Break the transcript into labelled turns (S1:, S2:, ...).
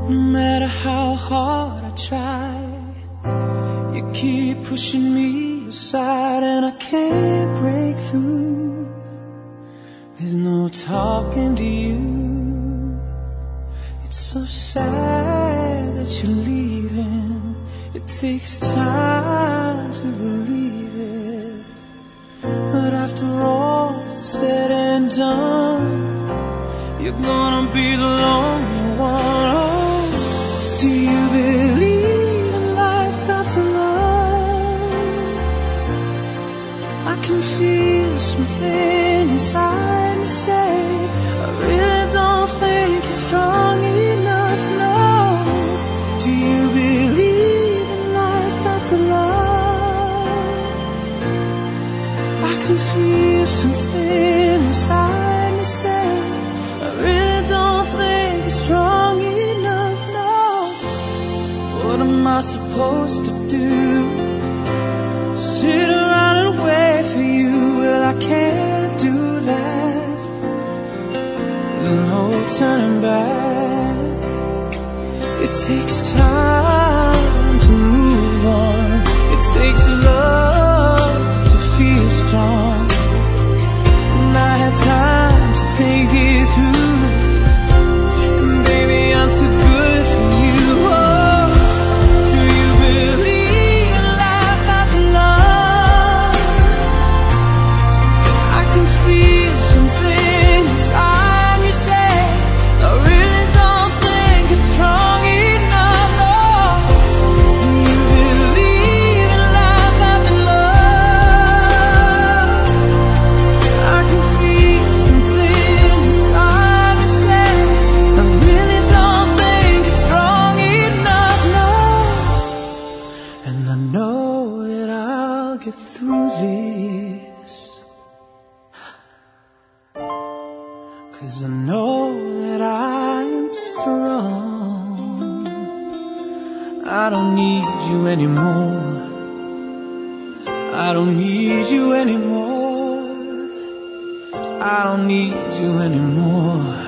S1: No matter how hard I try, you keep pushing me aside and I can't break through. There's no talking to you. It's so sad that you're leaving. It takes time to believe it, but after all it's said and done, you're gonna be the lonely one. Oh, do you believe in life after love? I can feel something inside me say, I really don't think you're strong enough, no. Do you believe in life after love? I can feel something inside me say, I really don't think you're strong enough, no. What am I supposed to do? Sit around and wait for you? Well, I can't do that. There's no turning back. It takes time to move on. It takes love to feel strong. And I had time to think it through, and baby, I'm too good for you. Oh, do you believe in life after love? I can feel something inside me say, I really don't think you're strong enough, no. Do you believe in life after love? I can feel something inside me say, I really don't think you're strong enough, no. And I know that I'll get through this, 'cause I know that I'm strong. I don't need you anymore. I don't need you anymore. I don't need you anymore.